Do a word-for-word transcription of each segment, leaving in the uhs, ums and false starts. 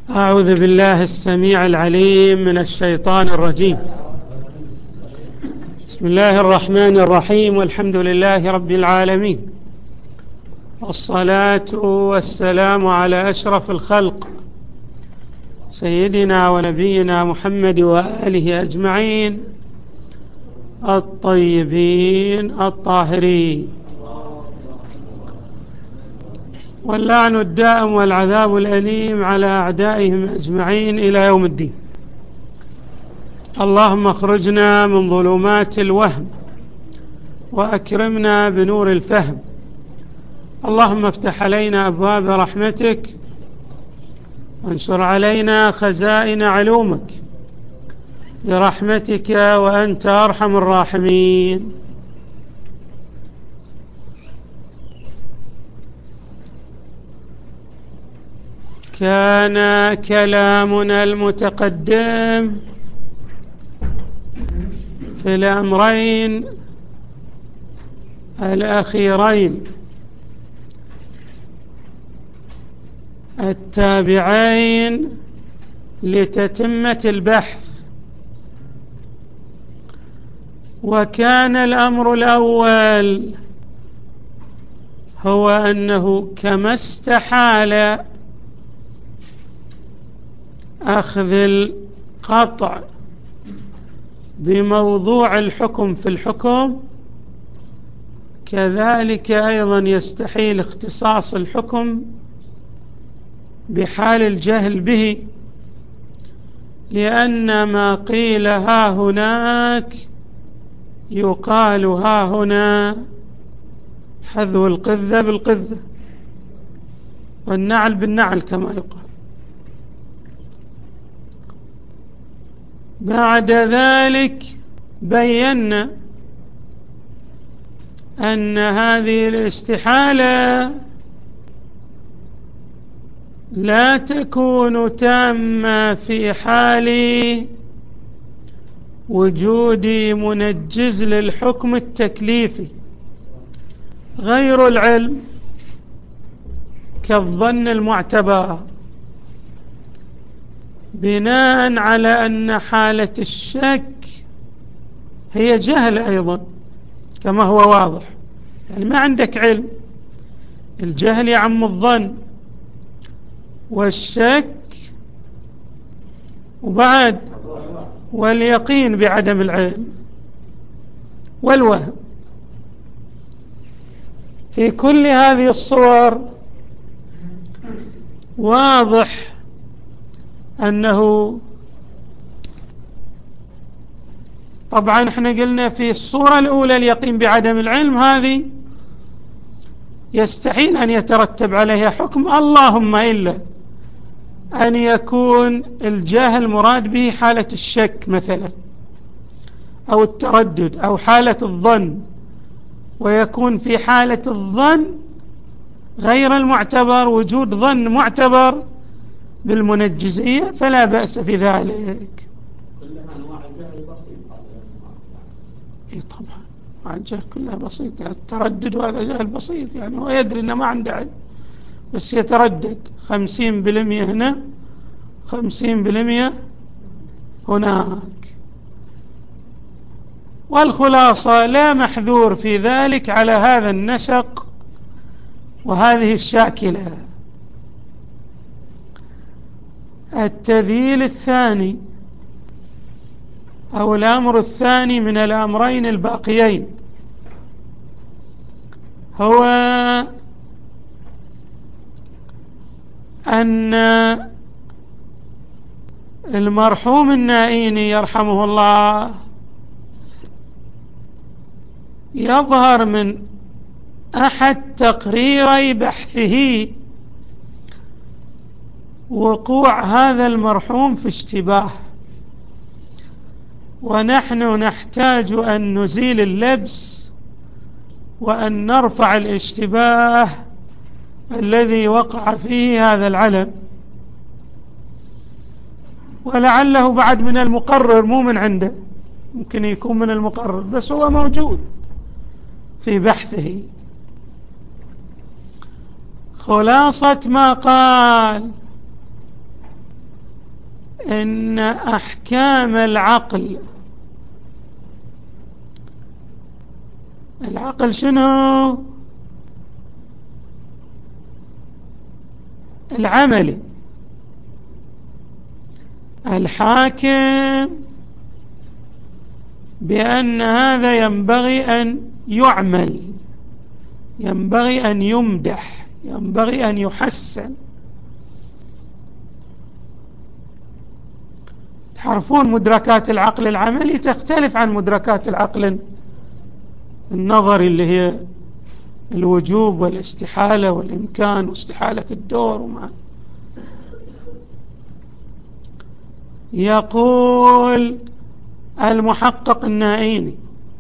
أعوذ بالله السميع العليم من الشيطان الرجيم. بسم الله الرحمن الرحيم، والحمد لله رب العالمين، والصلاة والسلام على أشرف الخلق سيدنا ونبينا محمد وآله أجمعين الطيبين الطاهرين، واللعن الدائم والعذاب الأليم على أعدائهم أجمعين إلى يوم الدين. اللهم اخرجنا من ظلمات الوهم وأكرمنا بنور الفهم. اللهم افتح علينا أبواب رحمتك وانشر علينا خزائن علومك برحمتك وأنت أرحم الراحمين. كان كلامنا المتقدم في الأمرين الأخيرين التابعين لتتمة البحث، وكان الأمر الأول هو أنه كما استحال أخذ القطع بموضوع الحكم في الحكم، كذلك أيضا يستحيل اختصاص الحكم بحال الجهل به، لأن ما قيل ها هناك يقال ها هنا، حذو القذة بالقذة والنعل بالنعل كما يقال. بعد ذلك بينا أن هذه الاستحالة لا تكون تامة في حال وجود منجز للحكم التكليفي غير العلم كالظن المعتبر، بناء على أن حالة الشك هي جهل أيضا كما هو واضح، يعني ما عندك علم، الجهل يعم الظن والشك وبعد واليقين بعدم العلم والوهم. في كل هذه الصور واضح أنه طبعا احنا قلنا في الصورة الأولى اليقين بعدم العلم، هذه يستحيل أن يترتب عليها حكم، اللهم إلا أن يكون الجهل مراد به حالة الشك مثلا أو التردد أو حالة الظن، ويكون في حالة الظن غير المعتبر وجود ظن معتبر بالمنجزية، فلا بأس في ذلك. كلها أنواع الجهل بسيط. إيه طبعا أنواع الجهل كلها بسيط، يعني التردد وهذا جهل بسيط، يعني هو يدري أنه ما عنده علم بس يتردد، خمسين بالمئة هنا خمسين بالمئة هناك. والخلاصة لا محذور في ذلك على هذا النسق وهذه الشاكلة. التذييل الثاني أو الأمر الثاني من الأمرين الباقيين هو أن المرحوم النائيني يرحمه الله يظهر من أحد تقريري بحثه وقوع هذا المرحوم في اشتباه، ونحن نحتاج أن نزيل اللبس وأن نرفع الاشتباه الذي وقع فيه هذا العلم، ولعله بعد من المقرر مو من عنده، ممكن يكون من المقرر بس هو موجود في بحثه. خلاصة ما قال إن أحكام العقل، العقل شنو؟ العملي، الحاكم بأن هذا ينبغي أن يعمل، ينبغي أن يمدح، ينبغي أن يحسن. تعرفون مدركات العقل العملي تختلف عن مدركات العقل النظري اللي هي الوجوب والاستحالة والإمكان واستحالة الدور وما. يقول المحقق النائيني: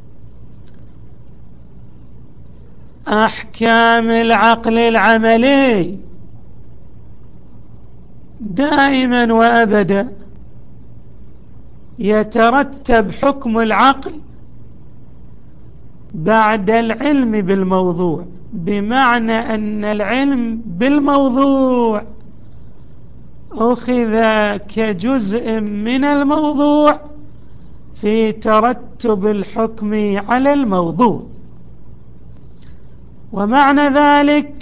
أحكام العقل العملي دائما وأبدا يترتب حكم العقل بعد العلم بالموضوع، بمعنى أن العلم بالموضوع أخذ كجزء من الموضوع في ترتب الحكم على الموضوع. ومعنى ذلك،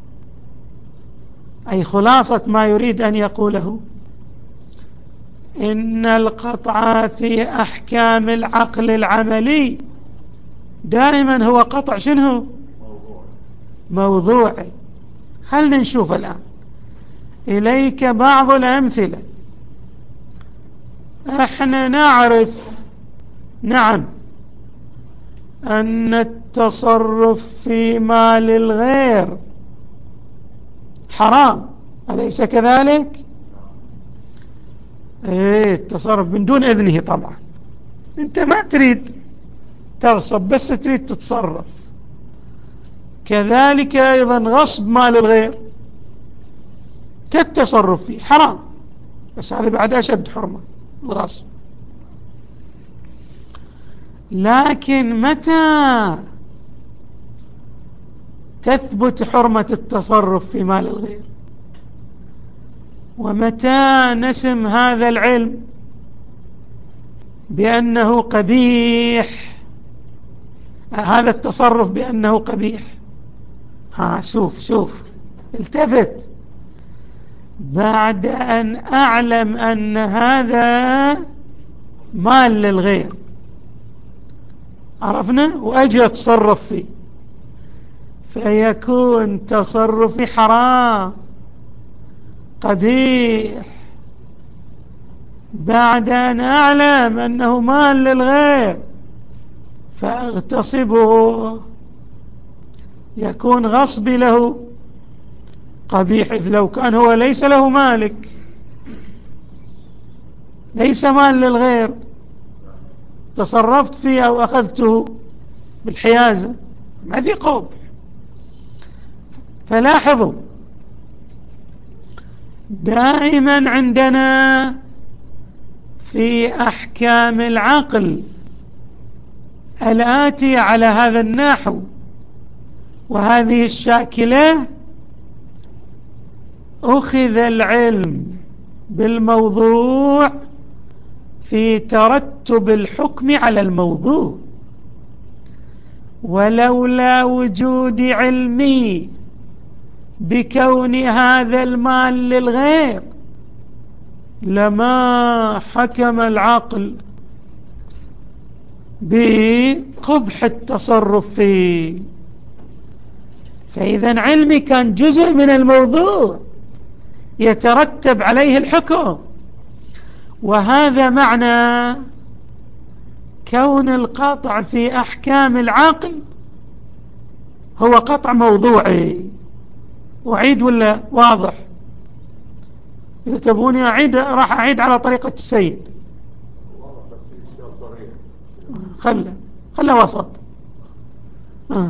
أي خلاصة ما يريد أن يقوله، إن القطع في أحكام العقل العملي دائما هو قطع شنو؟ موضوعي. خلنا نشوف الآن إليك بعض الأمثلة. احنا نعرف نعم أن التصرف في مال الغير حرام، أليس كذلك؟ ايه، التصرف من دون إذنه طبعا، انت ما تريد تغصب بس تريد تتصرف. كذلك أيضا غصب مال الغير كالتصرف فيه حرام، بس هذا بعد أشد حرمة الغصب. لكن متى تثبت حرمة التصرف في مال الغير؟ ومتى نسم هذا العلم بأنه قبيح، هذا التصرف بأنه قبيح؟ ها شوف شوف التفت، بعد أن أعلم أن هذا مال للغير، عرفنا، وأجي أتصرف فيه، فيكون تصرفي حرام قبيح بعد أن أعلم أنه مال للغير فأغتصبه، يكون غصبي له قبيح، إذ لو كان هو ليس له مالك، ليس مال للغير، تصرفت فيه أو أخذته بالحيازة ما في قبح. فلاحظوا دائما عندنا في أحكام العقل الآتية على هذا النحو وهذه الشاكلة: أخذ العلم بالموضوع في ترتب الحكم على الموضوع، ولولا وجود علمي بكون هذا المال للغير لما حكم العقل بقبح التصرف فيه. فإذا علمي كان جزء من الموضوع يترتب عليه الحكم، وهذا معنى كون القطع في أحكام العقل هو قطع موضوعي. أعيد ولا واضح؟ إذا تبغوني أعيد راح أعيد على طريقة السيد. خله خله وسط. آه.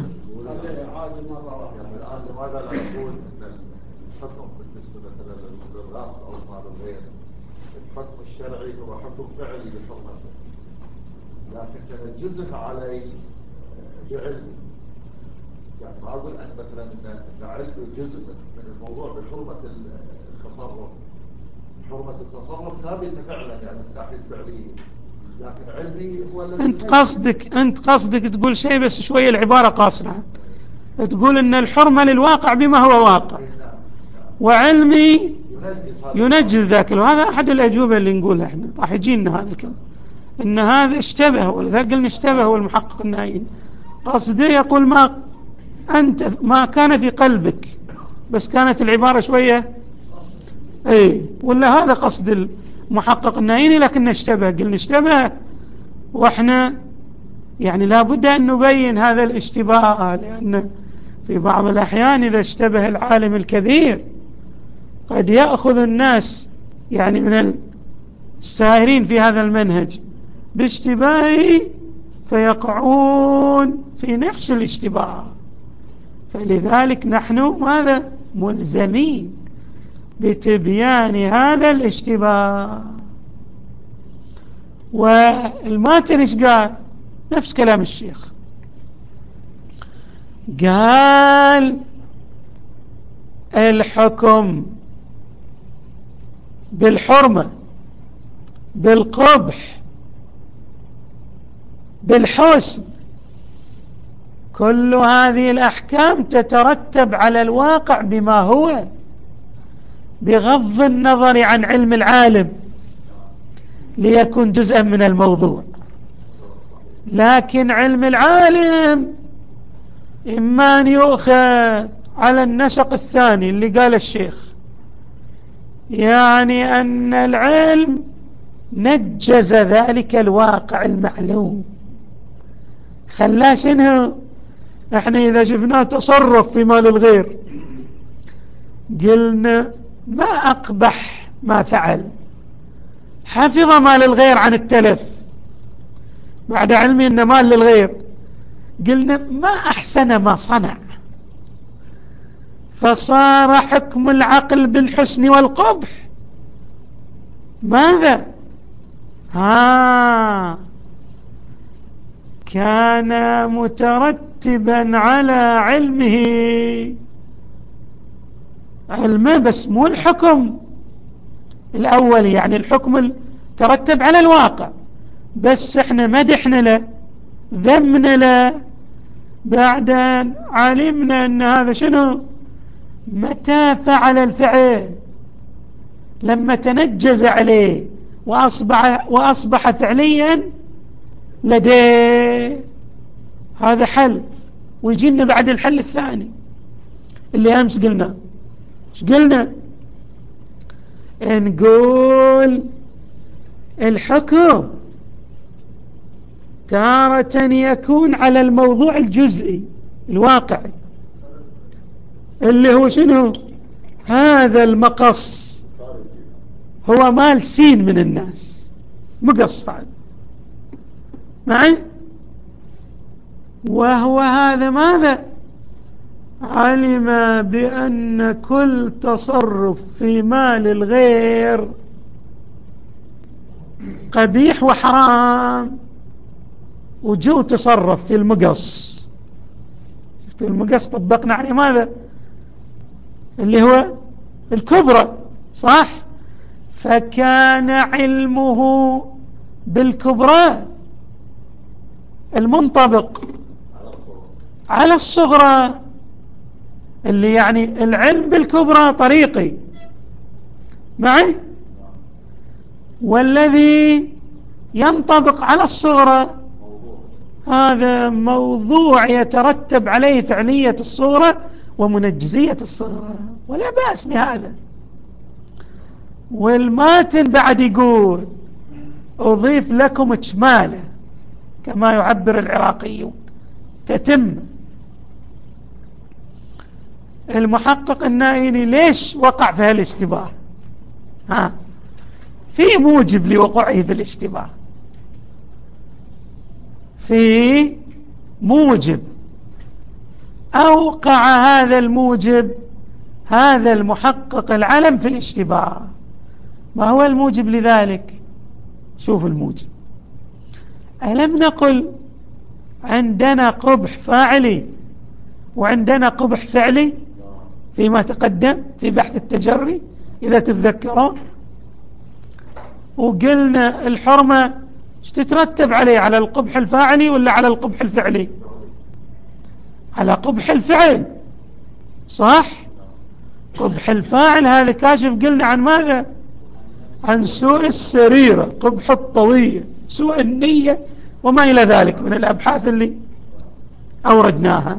لماذا لا نقول ان الحكم بالنسبه مثلا للغاصب او مال الغير الحكم الشرعي هو حكم فعلي بحرمته، لكن تنجزه علي بعلمي؟ يعني ما اقول ان مثلا ان علمي جزء من الموضوع بحرمه التصرف، حرمة التصرف ثابتة فعلا يعني من ناحية فعلية، لكن علمي هو الذي أنت قصدك أنت قصدك تقول شيء بس شوية العبارة قاصرة، تقول أن الحرمة للواقع بما هو واقع وعلمي ينجز ذاك، وهذا أحد الأجوبة اللي نقولها احنا راح يجينا هذا الكلام إن هذا اشتبه، ولذلك قلنا اشتبه هو المحقق النائين قصده يقول ما أنت ما كان في قلبك، بس كانت العبارة شوية ايه، ولا هذا قصد المحقق النائين لكن اشتبه. قلنا اشتبه واحنا يعني لابد أن نبين هذا الاشتباه، لأن في بعض الأحيان إذا اشتبه العالم الكبير قد يأخذ الناس يعني من السائرين في هذا المنهج باشتباهه فيقعون في نفس الاشتباه، فلذلك نحن ماذا ملزمين بتبيان هذا الاشتباه. والماتن ايش قال؟ نفس كلام الشيخ، قال الحكم بالحرمة بالقبح بالحسن كل هذه الأحكام تترتب على الواقع بما هو، بغض النظر عن علم العالم ليكون جزءا من الموضوع. لكن علم العالم إما أن يؤخذ على النسق الثاني اللي قال الشيخ، يعني أن العلم نجز ذلك الواقع المعلوم، خلاش إنه احنا إذا شفناه تصرف في مال الغير قلنا ما أقبح ما فعل، حفظ مال الغير عن التلف بعد علمي أن مال للغير، قلنا ما أحسن ما صنع، فصار حكم العقل بالحسن والقبح ماذا؟ ها كان مترتبا على علمه، علمه بس مو الحكم الأول، يعني الحكم ترتب على الواقع بس احنا مدحنا له ذمنا له بعدين علمنا ان هذا شنو متى فعل الفعل، لما تنجز عليه وأصبح, وأصبح فعليا لديه، هذا حل. ويجينا بعد الحل الثاني اللي أمس قلنا ايش قلنا؟ نقول الحكم تارة يكون على الموضوع الجزئي الواقعي اللي هو شنو؟ هذا المقص هو مال سين من الناس مقص هذا معي، وهو هذا ماذا؟ علم بأن كل تصرف في مال الغير قبيح وحرام، وجو تصرف في المقص، شفت المقص طبقنا عليه ماذا اللي هو الكبرى صح، فكان علمه بالكبرى المنطبق على الصغرى، اللي يعني العلم بالكبرى طريقي معي، والذي ينطبق على الصغرى هذا موضوع يترتب عليه فعلية الصغرى ومنجزية الصغرى، ولا بأس بهذا. والماتن بعد يقول أضيف لكم اجماله كما يعبر العراقيون تتم. المحقق النائيني ليش وقع في هالاشتباه؟ ها في موجب لوقوعه في الاشتباه، في موجب أوقع هذا الموجب هذا المحقق العلم في الاشتباه. ما هو الموجب لذلك؟ شوف الموجب، ألم نقل عندنا قبح فاعلي وعندنا قبح فعلي فيما تقدم في بحث التجري إذا تتذكرون؟ وقلنا الحرمة ايش تترتب عليه؟ على القبح الفاعلي ولا على القبح الفعلي؟ على قبح الفعل، صح؟ قبح الفاعل هذا كاشف قلنا عن ماذا؟ عن سوء السريرة، قبح الطوية، سوء النية، وما إلى ذلك من الأبحاث اللي أوردناها.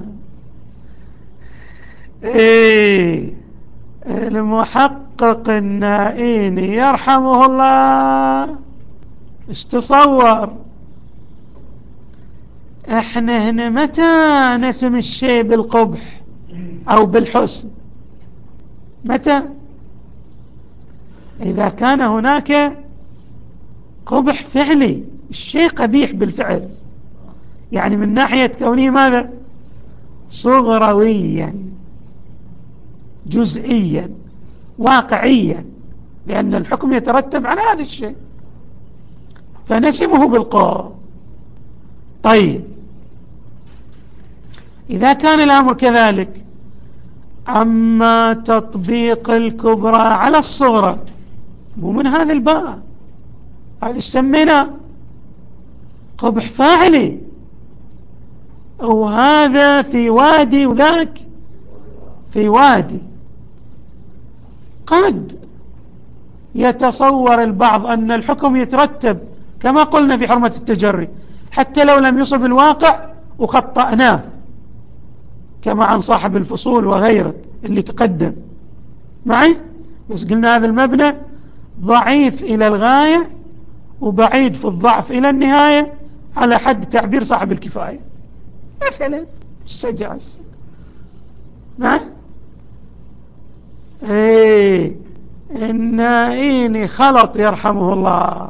إيه المحقق النائيني يرحمه الله ايش تصور؟ احنا هنا متى نسم الشيء بالقبح او بالحسن؟ متى؟ اذا كان هناك قبح فعلي، الشيء قبيح بالفعل، يعني من ناحية كونه ماذا؟ صغرويا، جزئيا، واقعيا، لأن الحكم يترتب على هذا الشيء فنسمه بالقبح. طيب إذا كان الأمر كذلك، أما تطبيق الكبرى على الصغرى مو من هذا الباب، هذا سمينا قبح فاعلي، وهذا في وادي وذاك في وادي. قد يتصور البعض أن الحكم يترتب كما قلنا في حرمة التجري حتى لو لم يصب الواقع وخطأناه، كما عن صاحب الفصول وغيره اللي تقدم معي، بس قلنا هذا المبنى ضعيف إلى الغاية وبعيد في الضعف إلى النهاية على حد تعبير صاحب الكفاية مثلا السجاز. معي ايه النائيني خلط يرحمه الله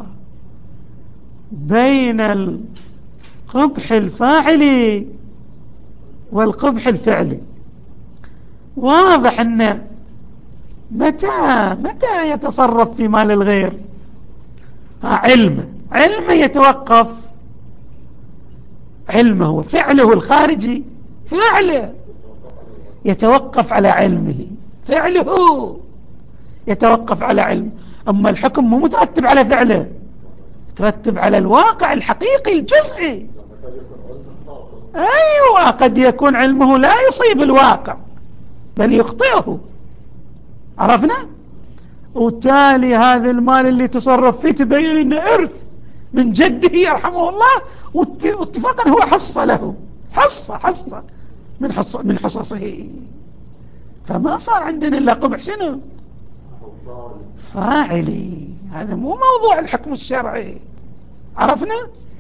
بين القبح الفاعلي والقبح الفعلي. واضح أن متى متى يتصرف في مال الغير؟ علمه علمه يتوقف، علمه هو فعله الخارجي، فعله يتوقف على علمه، فعله يتوقف على علمه. أما الحكم مو مترتب على فعله، ترتب على الواقع الحقيقي الجزئي. أيوة، قد يكون علمه لا يصيب الواقع بل يخطئه، عرفنا؟ وتالي هذا المال اللي تصرف فيه تبين انه إرث من جده يرحمه الله، واتفاقا هو حصة له، حصة حصة من حصة من حصصه، فما صار عندنا إلا قبح شنو؟ فاعلي. هذا مو موضوع الحكم الشرعي، عرفنا؟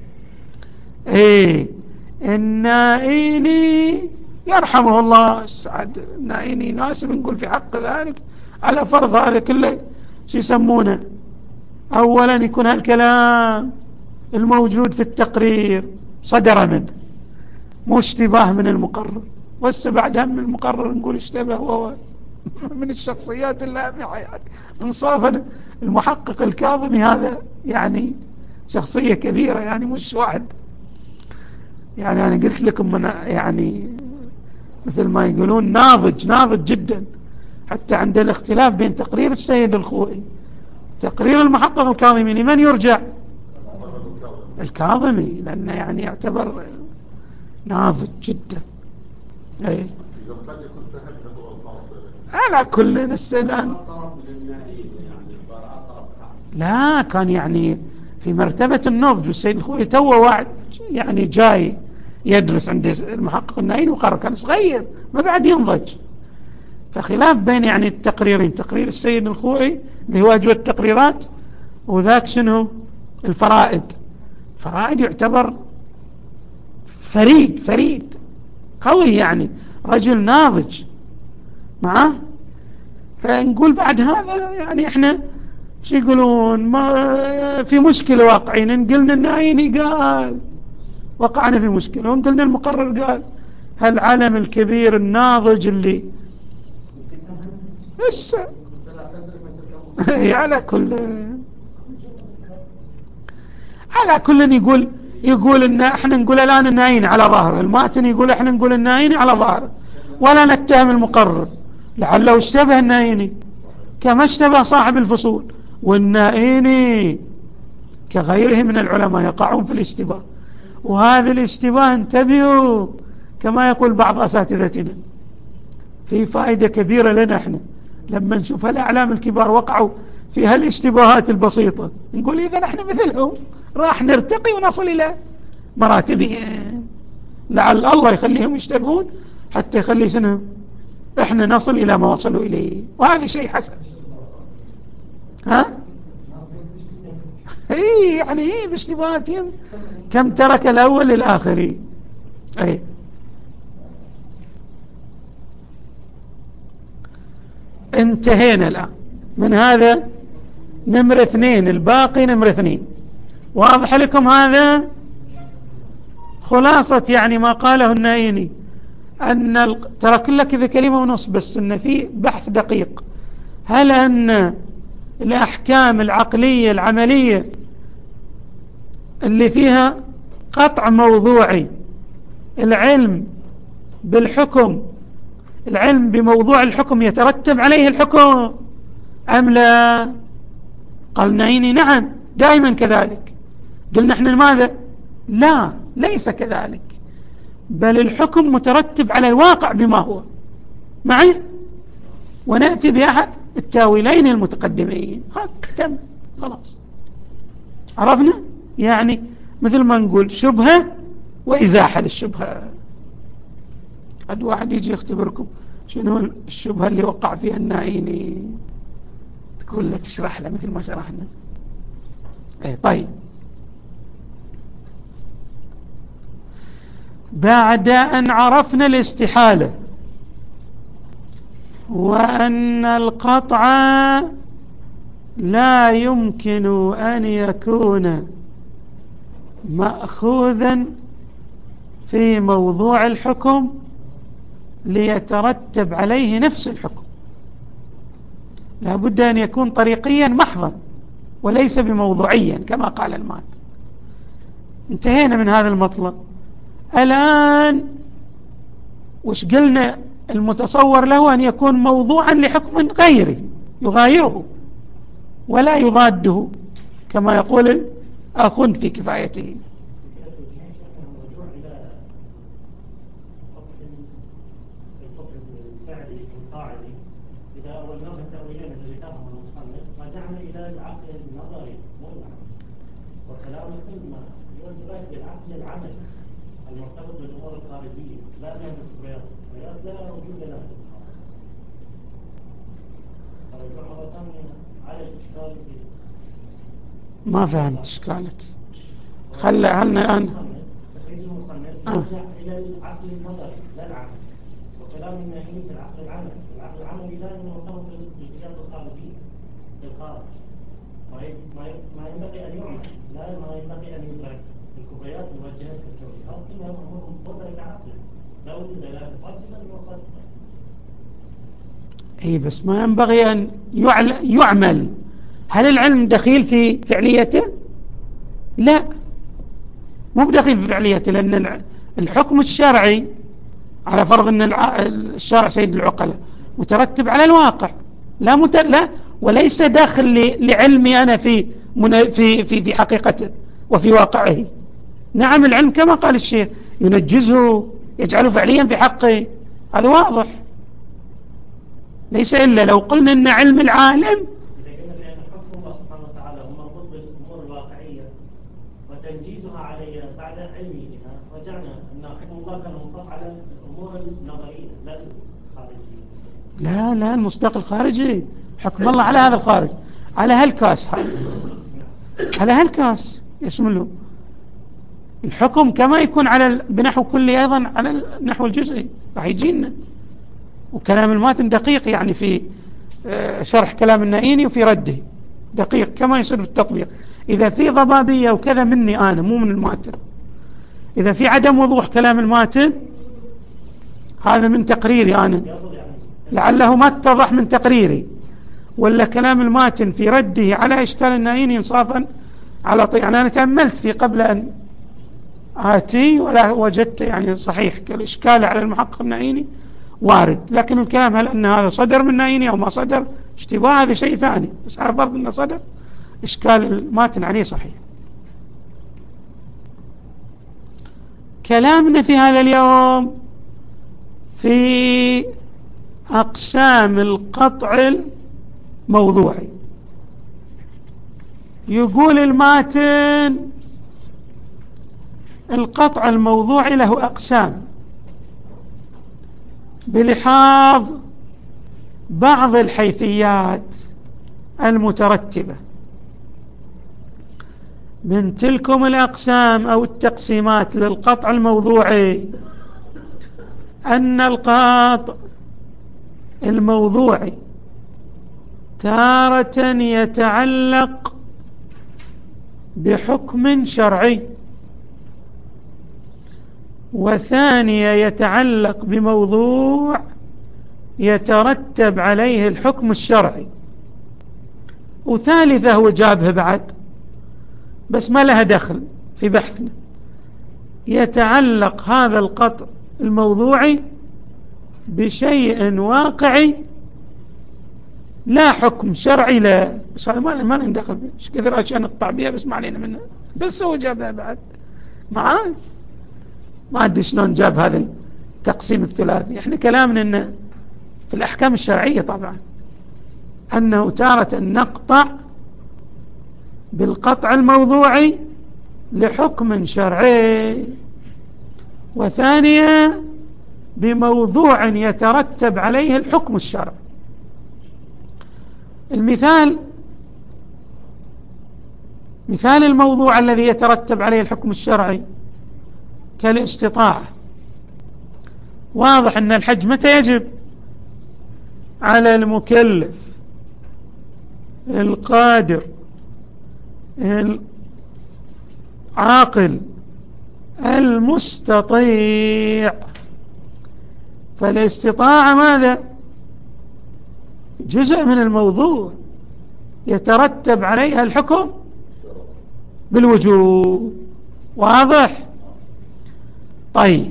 ايه النائيني يرحمه الله السعد النائيني ناسب نقول في حق ذلك على فرض هذا كله شو يسمونه. اولا يكون هالكلام الموجود في التقرير صدر منه، مو اشتباه من المقرر، وهسه بعد هم المقرر نقول اشتبه وهو من الشخصيات اللامعة. يعني انصافا المحقق الكاظمي هذا يعني شخصية كبيرة، يعني مش واحد، يعني أنا قلت لكم من يعني مثل ما يقولون ناضج ناضج جدا. حتى عند الاختلاف بين تقرير السيد الخوئي تقرير المحقق الكاظمي لمن يرجع؟ الكاظمي، لأنه يعني يعتبر ناضج جدا. اي على كل السلام لا كان يعني في مرتبة النضج، والسيد الخوئي توه واحد يعني جاي يدرس عند المحقق النائيني وقرر، كان صغير ما بعد ينضج. فخلاف بين يعني التقريرين، تقرير السيد الخوئي اللي هو أجود التقريرات، وذاك شنو الفرائد. فرائد يعتبر فريد فريد قوي، يعني رجل ناضج معه. فنقول بعد هذا يعني احنا شو يقولون ما في مشكلة واقعين. قلنا النائيني قال وقعنا في مشكلة، وقلنا المقرر قال هالعلم الكبير الناضج اللي لسه على كل على كل يقول يقول ان احنا نقول الان النائيني على ظهره، الماتن يقول احنا نقول النائيني على ظهره، ولا نتهم المقرر لعله اشتبه النائيني كما اشتبه صاحب الفصول. والنائيني كغيره من العلماء يقعون في الاشتباه. وهذا الاشتباه انتبهوا كما يقول بعض أساتذتنا في فائدة كبيرة لنا احنا لما نشوف الأعلام الكبار وقعوا في هالاشتباهات البسيطة، نقول إذا نحن مثلهم راح نرتقي ونصل إلى مراتبهم، لعل الله يخليهم يشتبهون حتى يخلي سنهم احنا نصل إلى ما وصلوا إليه، وهذا شيء حسن. ها اي يعني ايه باشتباهاتهم كم ترك الأول للآخر. اي انتهينا الآن من هذا نمر اثنين، الباقي نمر اثنين. واضح لكم هذا خلاصة يعني ما قاله النايني، أن ال... ترى كلها كذا كلمة ونص بس أن في بحث دقيق. هل أن الأحكام العقلية العملية اللي فيها قطع موضوعي، العلم بالحكم، العلم بموضوع الحكم يترتب عليه الحكم أم لا؟ قال النايني نعم دائما كذلك. قلنا احنا ماذا؟ لا ليس كذلك، بل الحكم مترتب على الواقع بما هو معي، ونأتي بأحد التاويلين المتقدمين. تم خلاص عرفنا. يعني مثل ما نقول شبهة وإزاحة للشبهة. قد واحد يجي يختبركم شنو الشبهة اللي وقع فيها النايني، تقول له تشرح له مثل ما شرحنا. اي طيب، بعد أن عرفنا الاستحالة وأن القطع لا يمكن أن يكون مأخوذا في موضوع الحكم ليترتب عليه نفس الحكم، لا بد أن يكون طريقيا محضا وليس بموضوعيا كما قال المات. انتهينا من هذا المطلب. الآن وش قلنا؟ المتصور له أن يكون موضوعا لحكم غيره يغايره ولا يضاده كما يقول الآخوند في كفايته. المرتبط بالأمور الخارجية لا بها بالخبريات، الخبريات لا وجود لها في الخارج. فرجع مرة ثانية على الإشكال. ما فهمت إشكالك. خلى هلنا الآن تخريج المصنف يرجع إلى العقل النظري لا العمل، وكلام الناهي في العقل العملي. العقل العملي لا مرتبط بالجزئيات الخارجية في الخارج، ما ينبغي أن يعمل، لا ما ينبغي أن يدرك. الكبريات موجهة في التوجيهات كلها أمور مدركة عقلا لا وجود لها فاجلا وصدقا. اي بس ما ينبغي أن يعمل. هل العلم دخيل في فعليته؟ لا مو بدخيل في فعليته، لأن الحكم الشرعي على فرض أن الشارع سيد العقلاء مترتب على الواقع لا مت... لا وليس داخل لعلمي أنا في من... في في في حقيقته وفي واقعه. نعم العلم كما قال الشيخ ينجزه يجعله فعليا في حقه، هذا واضح. ليس إلا لو قلنا أن علم العالم إذا قلنا بأن حكم الله سبحانه وتعالى هو مربوط بالأمور الواقعية وتنجيزها عليها بعد علمه بها، رجعنا أن حكم الله كان مصطلح على الأمور النظرية لا الخارجية. لا لا المصداق الخارجي حكم الله على هذا الخارج، على هالكاس هذا، على هالكاس يشمله الحكم كما يكون على بنحو كلي أيضا على النحو الجزئي راح يجينا. وكلام الماتن دقيق يعني في شرح كلام النائيني وفي رده دقيق كما يصير في التطبيق. إذا في ضبابية وكذا مني أنا مو من الماتن، إذا في عدم وضوح كلام الماتن هذا من تقريري أنا لعله ما اتضح من تقريري، ولا كلام الماتن في رده على إشكال النائيني إنصافا على طي. يعني أنا تأملت في قبل أن آتي ولا وجدت يعني صحيح كالإشكال على المحقق النائيني وارد، لكن الكلام هل أن هذا صدر من نائيني أو ما صدر اشتباه هذا شيء ثاني، بس على فرض أنه صدر إشكال الماتن عليه صحيح. كلامنا في هذا اليوم في أقسام القطع الموضوعي. يقول الماتن القطع الموضوعي له أقسام بلحاظ بعض الحيثيات المترتبة. من تلكم الأقسام أو التقسيمات للقطع الموضوعي أن القطع الموضوعي تارة يتعلق بحكم شرعي، وثانية يتعلق بموضوع يترتب عليه الحكم الشرعي، وثالثة هو جابها بعد بس ما لها دخل في بحثنا. يتعلق هذا القطع الموضوعي بشيء واقعي لا حكم شرعي له، بس هذا ما ما ندخل به، ايش كثر اشياء نقطع بها بس ما علينا منها، بس هو جابها بعد معاه. ما ادري شلون جاب هذا التقسيم الثلاثي. احنا كلامنا انه في الاحكام الشرعيه طبعا انه تارة نقطع بالقطع الموضوعي لحكم شرعي، وثانيا بموضوع يترتب عليه الحكم الشرعي. المثال مثال الموضوع الذي يترتب عليه الحكم الشرعي كالاستطاعة. واضح أن الحج متى يجب؟ على المكلف القادر العاقل المستطيع. فالاستطاعة ماذا؟ جزء من الموضوع يترتب عليها الحكم بالوجوب. واضح؟ طيب،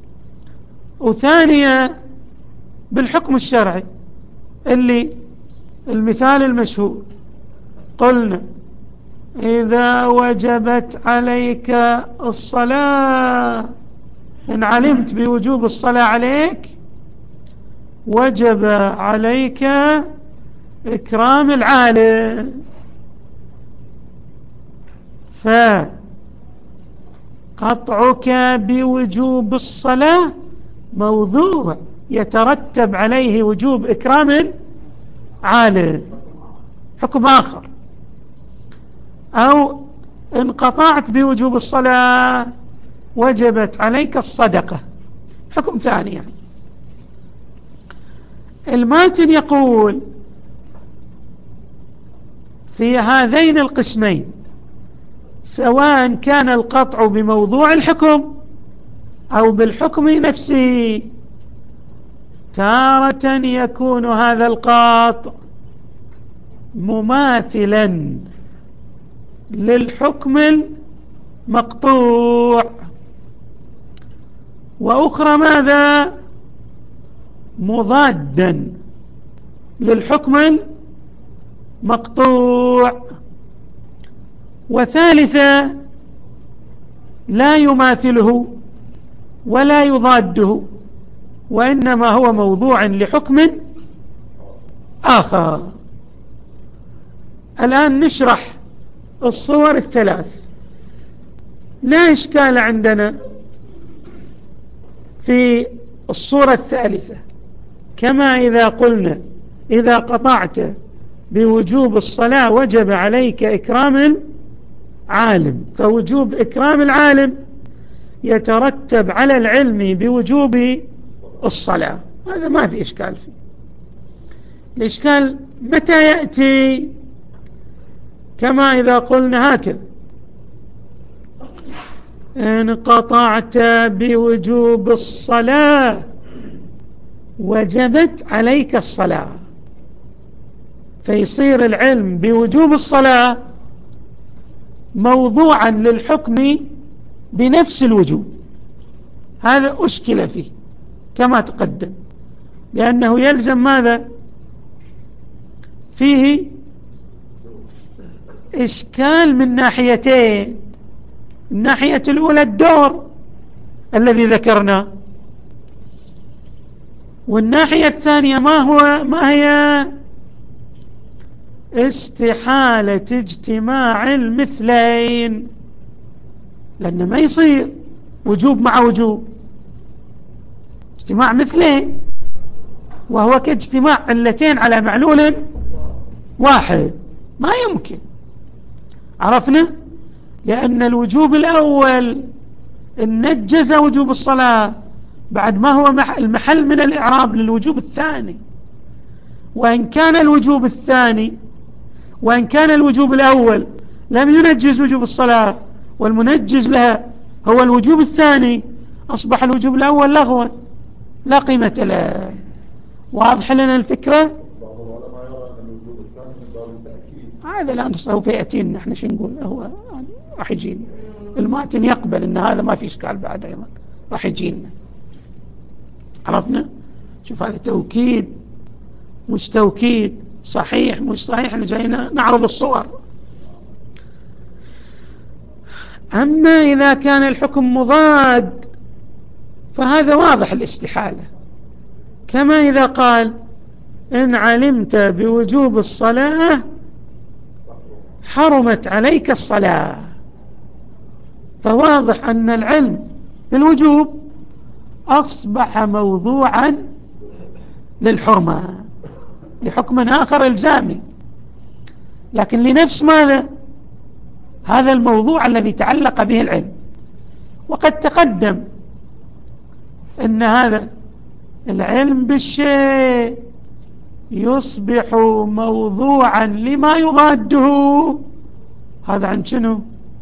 وثانية بالحكم الشرعي اللي المثال المشهور قلنا إذا وجبت عليك الصلاة، إن علمت بوجوب الصلاة عليك وجب عليك إكرام العالم. فقطعك بوجوب الصلاة موضوع يترتب عليه وجوب إكرام العالم، حكم آخر. أو انقطعت بوجوب الصلاة وجبت عليك الصدقة، حكم ثاني يعني. الماتن يقول في هذين القسمين سواء كان القطع بموضوع الحكم أو بالحكم نفسه، تارة يكون هذا القطع مماثلا للحكم المقطوع، وأخرى ماذا؟ مضادا للحكم المقطوع، وثالثة لا يماثله ولا يضاده، وإنما هو موضوع لحكم آخر. الآن نشرح الصور الثلاث. لا إشكال عندنا في الصورة الثالثة، كما إذا قلنا إذا قطعت بوجوب الصلاة وجب عليك إكرام العالم، فوجوب إكرام العالم يترتب على العلم بوجوب الصلاة، هذا ما في إشكال فيه. الإشكال متى يأتي؟ كما إذا قلنا هكذا إن قطعت بوجوب الصلاة وجبت عليك الصلاة، فيصير العلم بوجوب الصلاة موضوعا للحكم بنفس الوجوب. هذا أشكل فيه كما تقدم، لأنه يلزم ماذا؟ فيه إشكال من ناحيتين. الناحية الأولى الدور الذي ذكرنا. والناحية الثانية ما هو ما هي استحالة اجتماع المثلين، لأنه ما يصير وجوب مع وجوب، اجتماع مثلين وهو كاجتماع علتين على معلول واحد، ما يمكن. عرفنا؟ لأن الوجوب الأول نجز وجوب الصلاة بعد ما هو المحل من الإعراب للوجوب الثاني، وإن كان الوجوب الثاني وإن كان الوجوب الأول لم ينجز وجوب الصلاة والمنجز لها هو الوجوب الثاني، أصبح الوجوب الأول لغوا لا قيمة له. واضح لنا الفكرة؟ هذا الآن سوف يأتينا، نحن شو نقول هو راح يجينا الماتن يقبل ان هذا ما في اشكال بعد ايضا راح يجينا. عرفنا؟ شوف هذا توكيد مش توكيد، صحيح مش صحيح، احنا جاينا نعرض الصور. اما اذا كان الحكم مضاد فهذا واضح الاستحالة، كما اذا قال ان علمت بوجوب الصلاة حرمت عليك الصلاة، فواضح أن العلم بالوجوب أصبح موضوعا للحرمة لحكم آخر إلزامي، لكن لنفس ماذا؟ هذا الموضوع الذي تعلق به العلم. وقد تقدم أن هذا العلم بالشيء يصبح موضوعا لما يضاده. هذا عن شنو؟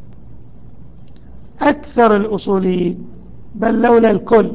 أكثر الأصوليين، بل لولا الكل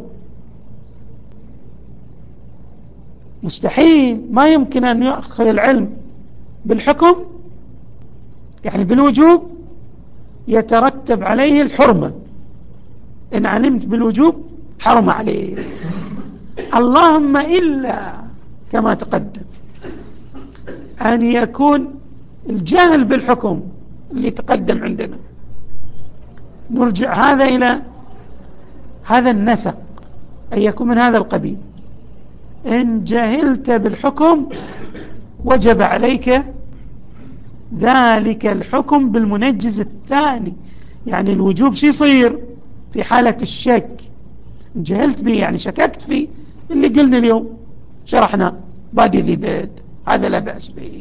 مستحيل، ما يمكن أن يأخذ العلم بالحكم يعني بالوجوب يترتب عليه الحرمة. إن علمت بالوجوب حرم عليه، اللهم إلا كما تقدم أن يكون الجهل بالحكم اللي تقدم عندنا. نرجع هذا إلى هذا النسق أن يكون من هذا القبيل. إن جهلت بالحكم وجب عليك ذلك الحكم بالمنجز الثاني، يعني الوجوب شو يصير في حالة الشك؟ إن جهلت به يعني شككت فيه، اللي قلنا اليوم شرحنا بادي ذي بيد، هذا لا بأس به.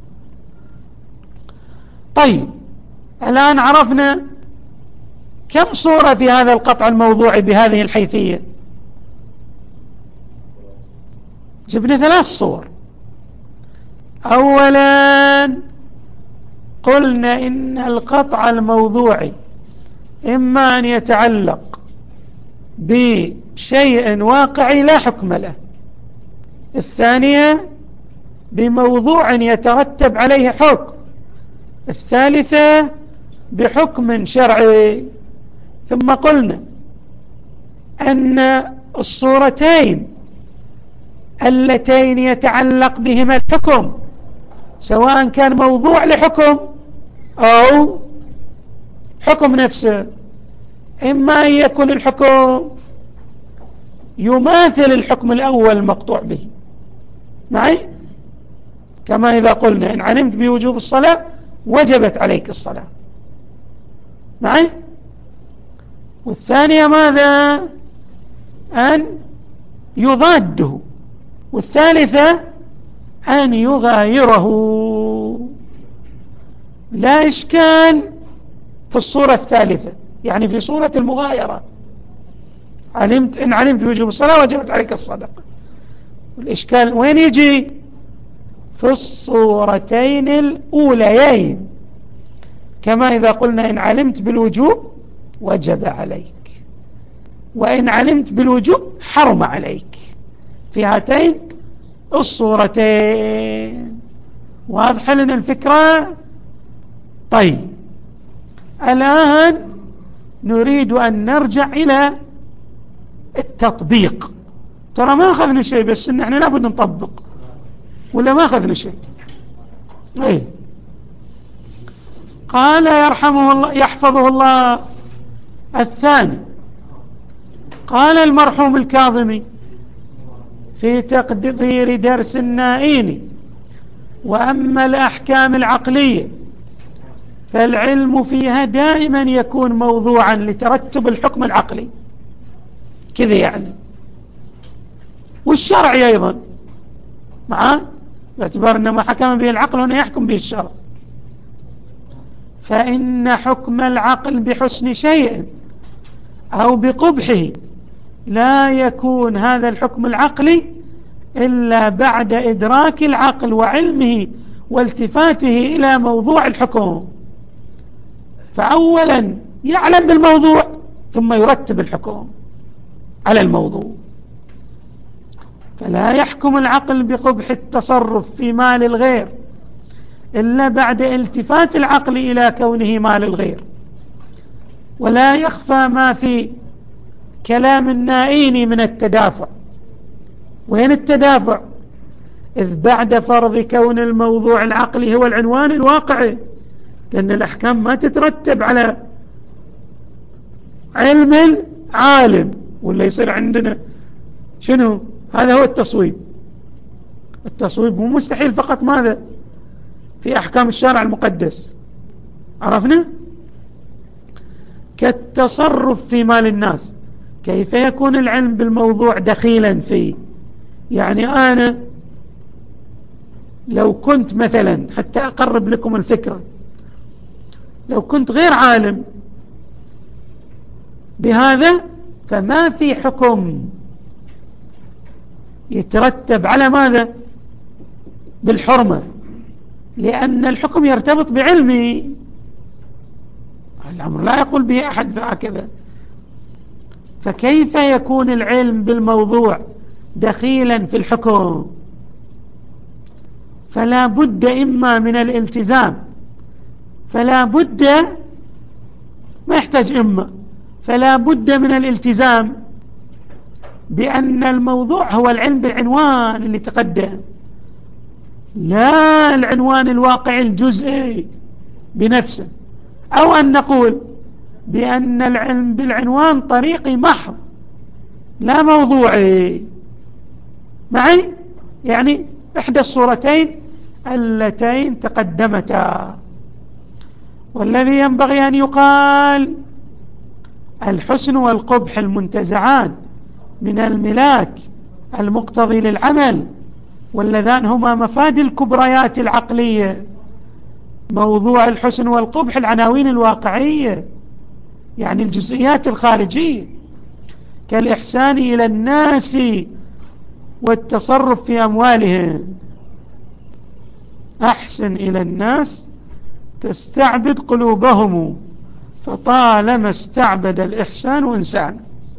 طيب الآن عرفنا كم صورة في هذا القطع الموضوعي بهذه الحيثية؟ جبنا ثلاث صور. أولا قلنا إن القطع الموضوعي إما أن يتعلق بشيء واقعي لا حكم له، الثانية بموضوع يترتب عليه حكم، الثالثة بحكم شرعي. ثم قلنا أن الصورتين اللتين يتعلق بهما الحكم سواء كان موضوع لحكم أو حكم نفسه، إما أن يكون الحكم يماثل الحكم الأول المقطوع به معي، كما إذا قلنا إن علمت بوجوب الصلاة وجبت عليك الصلاة معي، والثانية ماذا؟ أن يضاده، والثالثة أن يغايره. لا إشكال في الصورة الثالثة، يعني في صورة المغايرة. علمت إن علمت بوجوب الصلاة وجبت عليك الصدقة، والإشكال وين يجي؟ في الصورتين الأوليين، كما إذا قلنا إن علمت بالوجوب وجب عليك، وإن علمت بالوجوب حرم عليك، في هاتين الصورتين. واضح لنا الفكرة؟ طيب الآن نريد أن نرجع إلى التطبيق. ترى ما أخذنا شيء، بس إن احنا لابد نطبق، ولا ما أخذنا شيء. ايه قال يرحمه الله يحفظه الله الثاني قال المرحوم الكاظمي في تقدير درس النائيني: وأما الأحكام العقلية فالعلم فيها دائما يكون موضوعا لترتب الحكم العقلي، كذا يعني، والشرعي أيضا معاه، باعتبار أن ما حكم به العقل هنا يحكم به الشرع. فإن حكم العقل بحسن شيء أو بقبحه لا يكون هذا الحكم العقلي إلا بعد إدراك العقل وعلمه والتفاته إلى موضوع الحكم. فأولا يعلم بالموضوع ثم يرتب الحكم على الموضوع. فلا يحكم العقل بقبح التصرف في مال الغير إلا بعد التفات العقل إلى كونه مال الغير. ولا يخفى ما في كلام النائين من التدافع. وين التدافع؟ إذ بعد فرض كون الموضوع العقلي هو العنوان الواقعي، لأن الأحكام ما تترتب على علم العالم، ولا يصير عندنا شنو؟ هذا هو التصويب. التصويب مو مستحيل فقط ماذا؟ في أحكام الشارع المقدس، عرفنا؟ كالتصرف في مال الناس. كيف يكون العلم بالموضوع دخيلا فيه؟ يعني أنا لو كنت مثلا، حتى أقرب لكم الفكرة، لو كنت غير عالم بهذا فما في حكم يترتب على ماذا؟ بالحرمة، لأن الحكم يرتبط بعلمي. الأمر لا يقول به أحد هكذا. فكيف يكون العلم بالموضوع دخيلا في الحكم؟ فلا بد إما من الالتزام، فلا بد، ما يحتاج إما، فلا بد من الالتزام بأن الموضوع هو العلم بالعنوان اللي تقدم، لا العنوان الواقعي الجزئي بنفسه. أو أن نقول بأن العلم بالعنوان طريقي محض لا موضوعي. معي؟ يعني إحدى الصورتين اللتين تقدمتا. والذي ينبغي أن يقال: الحسن والقبح المنتزعان من الملاك المقتضي للعمل، واللذان هما مفاد الكبريات العقلية. موضوع الحسن والقبح العناوين الواقعية، يعني الجزئيات الخارجية، كالإحسان إلى الناس والتصرف في أموالهم. أحسن إلى الناس تستعبد قلوبهم، فطالما استعبد الإحسان إنسان.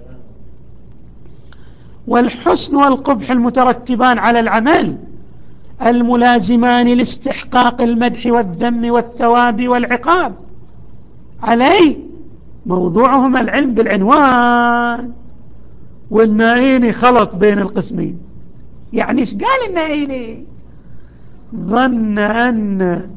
والحسن والقبح المترتبان على العمل الملازمان لاستحقاق المدح والذم والثواب والعقاب عليه موضوعهما العلم بالعنوان. والنائيني خلط بين القسمين. يعني ايش قال النائيني؟ ظن أن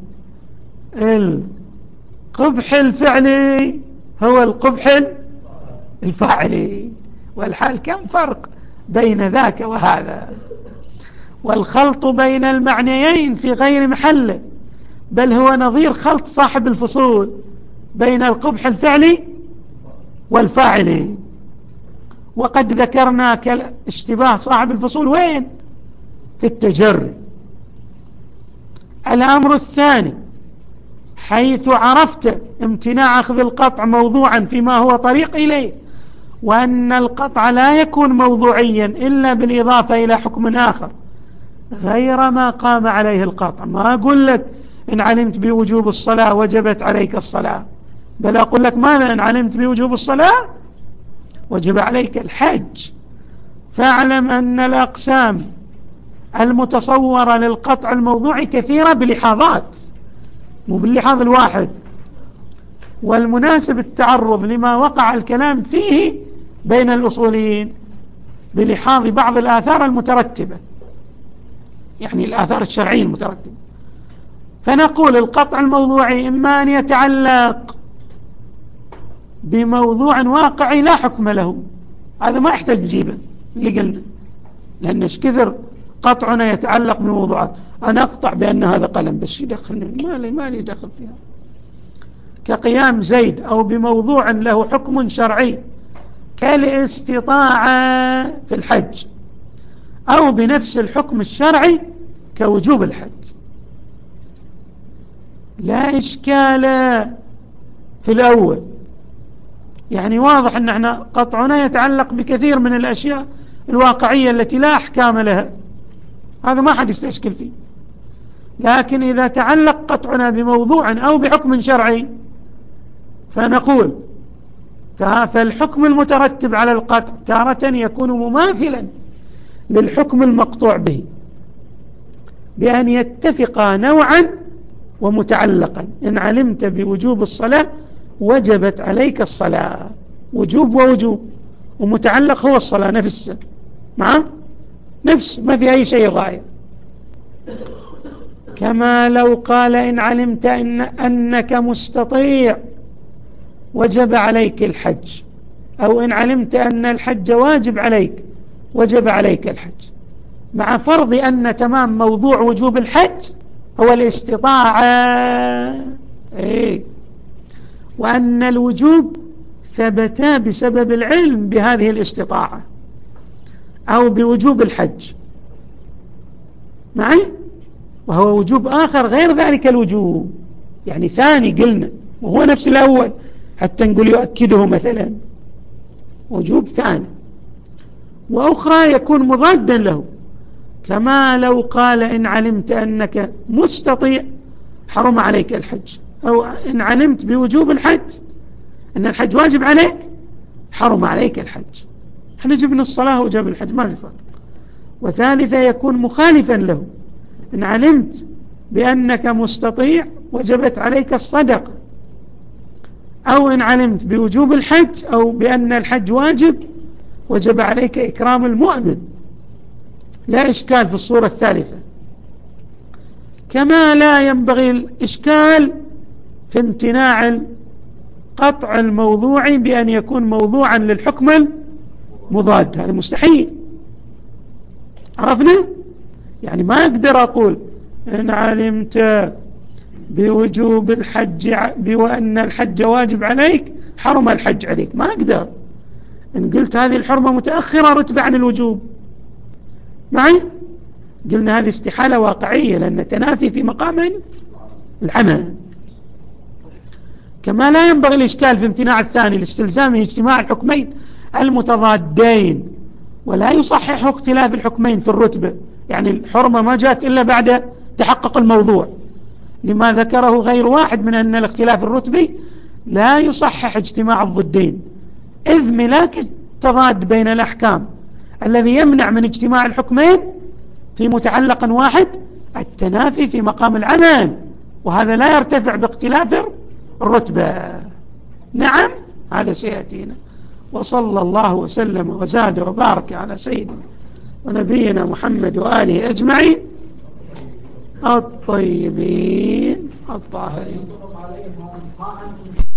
القبح الفعلي هو القبح الفاعلي، والحال كم فرق بين ذاك وهذا. والخلط بين المعنيين في غير محله، بل هو نظير خلط صاحب الفصول بين القبح الفعلي والفاعلي. وقد ذكرنا كاشتباه صاحب الفصول وين؟ في التجري. الأمر الثاني: حيث عرفت امتناع أخذ القطع موضوعا فيما هو طريق إليه، وأن القطع لا يكون موضوعيا إلا بالإضافة إلى حكم آخر غير ما قام عليه القطع. ما أقول لك إن علمت بوجوب الصلاة وجبت عليك الصلاة، بل أقول لك ماذا؟ إن علمت بوجوب الصلاة وجب عليك الحج. فاعلم أن الأقسام المتصورة للقطع الموضوعي كثيرة بلحاظات، مو باللحاظ الواحد. والمناسب التعرض لما وقع الكلام فيه بين الأصوليين بلحاظ بعض الآثار المترتبة، يعني الآثار الشرعية المترتبة. فنقول القطع الموضوعي إما أن يتعلق بموضوع واقعي لا حكم له، هذا ما يحتاج تجيبه اللي قلنا، لأن ايش كثر قطعنا يتعلق بموضوعات. أنا أقطع بأن هذا قلم بس يدخلني، ما لي ما لي دخل فيها. كقيام زيد، أو بموضوع له حكم شرعي كالاستطاعة في الحج، أو بنفس الحكم الشرعي كوجوب الحج. لا إشكال في الأول، يعني واضح أن احنا قطعنا يتعلق بكثير من الأشياء الواقعية التي لا أحكام لها، هذا ما حد يستشكل فيه. لكن إذا تعلق قطعنا بموضوع أو بحكم شرعي فنقول فالحكم المترتب على القطع تارة يكون مماثلا للحكم المقطوع به، بأن يتفقا نوعا ومتعلقا. إن علمت بوجوب الصلاة وجبت عليك الصلاة، وجوب ووجوب، ومتعلق هو الصلاة نفسه، معه نفس ما في أي شيء غاية. كما لو قال إن علمت إن أنك مستطيع وجب عليك الحج، أو إن علمت أن الحج واجب عليك وجب عليك الحج، مع فرض أن تمام موضوع وجوب الحج هو الاستطاعة، إيه؟ وأن الوجوب ثبتا بسبب العلم بهذه الاستطاعة أو بوجوب الحج معي، وهو وجوب آخر غير ذلك الوجوب، يعني ثاني قلنا وهو نفس الأول حتى نقول يؤكده مثلا، وجوب ثاني. وأخرى يكون مضادا له، كما لو قال إن علمت أنك مستطيع حرم عليك الحج، أو إن علمت بوجوب الحج أن الحج واجب عليك حرم عليك الحج. احنا جبنا الصلاة وجب الحج ما في فرق. وثالثا يكون مخالفا له، إن علمت بأنك مستطيع وجبت عليك الصدقة، أو إن علمت بوجوب الحج أو بأن الحج واجب وجب عليك إكرام المؤمن. لا إشكال في الصورة الثالثة. كما لا ينبغي الإشكال في امتناع قطع الموضوع بأن يكون موضوعا للحكم المضاد، هذا مستحيل. عرفنا؟ يعني ما أقدر أقول إن علمت بوجوب الحج بأن الحج واجب عليك حرم الحج عليك، ما أقدر. إن قلت هذه الحرمة متأخرة رتبة عن الوجوب معي، قلنا هذه استحالة واقعية لأن تنافي في مقام العمل. كما لا ينبغي الإشكال في امتناع الثاني لاستلزام اجتماع الحكمين المتضادين، ولا يصحح اختلاف الحكمين في الرتبة، يعني الحرمة ما جاءت إلا بعد تحقق الموضوع، لما ذكره غير واحد من أن الاختلاف الرتبي لا يصحح اجتماع الضدين، إذ ملاك التضاد بين الأحكام الذي يمنع من اجتماع الحكمين في متعلق واحد التنافي في مقام العمل، وهذا لا يرتفع باختلاف الرتبة. نعم هذا سيأتينا. وصلى الله وسلم وزاد وبارك على سيدنا ونبينا محمد وآله أجمعين الطيبين الطاهرين.